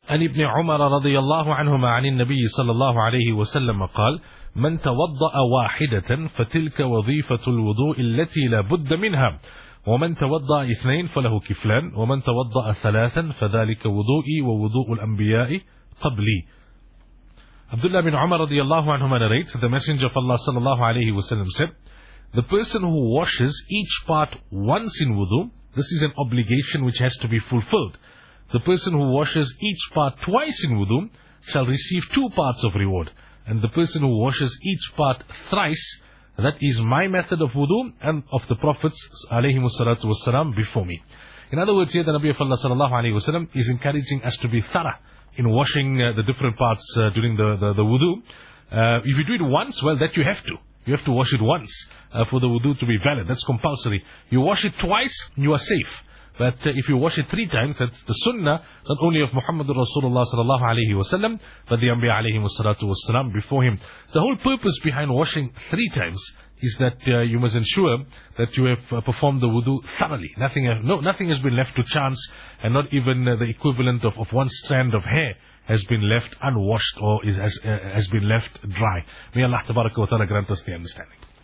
عن ابن عمر رضي الله عنهما عن النبي صلى الله عليه وسلم قال: من توضأ واحدة فتلك وظيفة الوضوء التي لا بد منها، ومن توضأ اثنين فله كفلان، ومن توضأ ثلاثا فذلك وضوئي ووضوء الأنبياء قبلي. Abdullah bin Umar radiallahu anhuma narrates that the Messenger of Allah sallallahu alayhi wasallam said, the person who washes each part once in wudu, this is an obligation which has to be fulfilled. The person who washes each part twice in wudu shall receive 2 parts of reward. And the person who washes each part thrice, that is my method of wudu and of the Prophets alayhimu salatu wasalam before me. In other words, here the Nabi of Allah sallallahu alayhi wasallam is encouraging us to be thorough in washing the different parts during the wudu. If you do it once, well, that you have to. You have to wash it once for the wudu to be valid. That's compulsory. You wash it twice, you are safe. But if you wash it 3 times, that's the sunnah, not only of Muhammad Rasulullah sallallahu alayhi wasallam, but the Anbiya alayhi salatu wasalam before him. The whole purpose behind washing 3 times is that you must ensure that you have performed the wudu thoroughly. Nothing has been left to chance, and not even the equivalent of 1 strand of hair has been left unwashed or has been left dry. May Allah tabaraka wa ta'ala grant us the understanding.